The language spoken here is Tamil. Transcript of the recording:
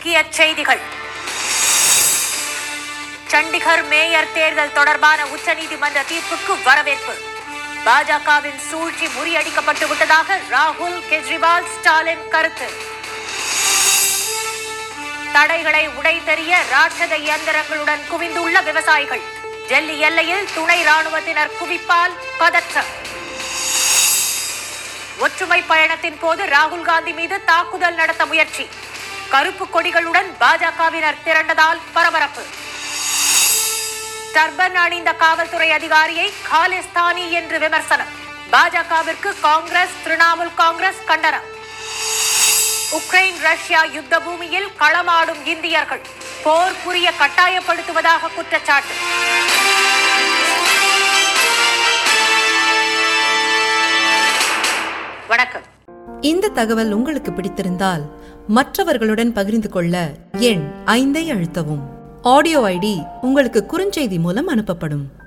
முக்கிய செய்திகள். சண்டிகர் மேயர் தேர்தல் தொடர்பான உச்சநீதிமன்ற தீர்ப்புக்கு வரவேற்பு. பாஜகவின் சூழ்ச்சி முறியடிக்கப்பட்டு விட்டதாக ராகுல், கெஜ்ரிவால், ஸ்டாலின் கருத்து. தடைகளை உடைத்தெறிய ராட்சத இயந்திரங்களுடன் குவிந்துள்ள விவசாயிகள். டெல்லி எல்லையில் துணை ராணுவத்தினர் குவிப்பால் பதற்றம். ஒற்றுமை பயணத்தின் போது ராகுல் காந்தி மீது தாக்குதல் நடத்த முயற்சி. கருப்பு கொடிகளுடன் பாஜகவினர் திரண்டதால் பரபரப்பு. டர்பன் அணிந்த காவல்துறை அதிகாரியை காலிஸ்தானி என்று விமர்சனம். பாஜகவிற்கு காங்கிரஸ், திரிணாமுல் காங்கிரஸ் கண்டனம். உக்ரைன் ரஷ்யா யுத்த பூமியில் களமாடும் இந்தியர்கள். போர் புரிய கட்டாயப்படுத்துவதாக குற்றச்சாட்டு. வணக்கம். இந்த தகவல் உங்களுக்கு பிடித்திருந்தால் மற்றவர்களுடன் பகிர்ந்து கொள்ள எண் 5 அழுத்தவும். ஆடியோ ஐடி உங்களுக்கு குறுஞ்செய்தி மூலம் அனுப்பப்படும்.